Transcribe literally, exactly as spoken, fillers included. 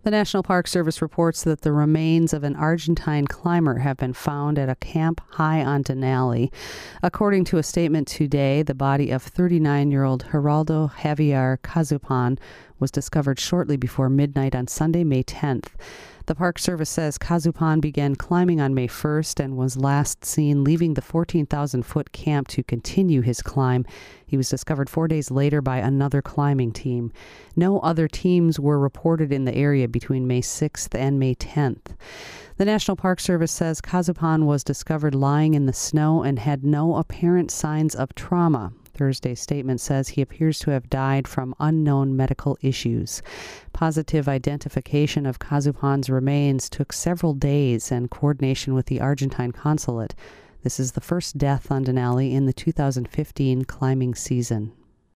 The National Park Service reports that the remains of an Argentine climber have been found at a camp high on Denali. According to a statement today, the body of thirty-nine-year-old Geraldo Javier Cazupan was discovered shortly before midnight on Sunday, May tenth. The Park Service says Cazupan began climbing on May first and was last seen leaving the fourteen thousand foot camp to continue his climb. He was discovered four days later by another climbing team. No other teams were reported in the area between May sixth and May tenth. The National Park Service says Cazupan was discovered lying in the snow and had no apparent signs of trauma. Thursday's statement says he appears to have died from unknown medical issues. Positive identification of Cazupan's remains took several days and coordination with the Argentine consulate. This is the first death on Denali in the two thousand fifteen climbing season.